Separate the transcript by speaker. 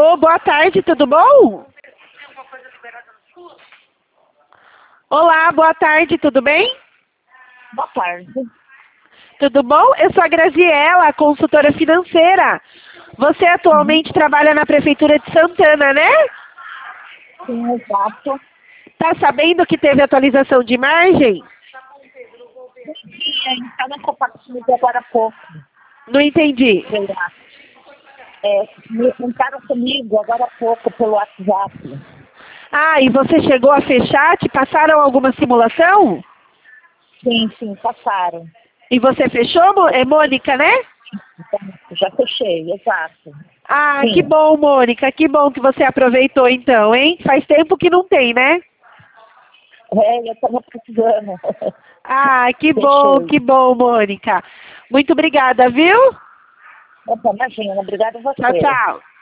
Speaker 1: Alô, boa tarde, tudo bom? Olá, boa tarde, tudo bem?
Speaker 2: Boa tarde.
Speaker 1: Tudo bom? Eu sou a Graziela, consultora financeira. Você atualmente trabalha na Prefeitura de Santana, né?
Speaker 2: Sim, exato.
Speaker 1: Tá sabendo que teve atualização de margem?
Speaker 2: E aí, está na compartilhamento agora há pouco.
Speaker 1: Não entendi.
Speaker 2: Sei lá. Entraram comigo agora há pouco pelo WhatsApp.
Speaker 1: Ah, e você chegou a fechar? Te passaram alguma simulação?
Speaker 2: Sim, passaram.
Speaker 1: E você fechou, Mônica, né?
Speaker 2: Então, já fechei, exato.
Speaker 1: Ah,
Speaker 2: Sim.
Speaker 1: que bom, Mônica. Que bom que você aproveitou então, hein? Faz tempo que não tem, né?
Speaker 2: Eu estava precisando.
Speaker 1: Ah,
Speaker 2: Fechei.
Speaker 1: que bom, Mônica. Muito obrigada, viu?
Speaker 2: Opa, imagina, obrigada a você.
Speaker 1: Tchau, tchau.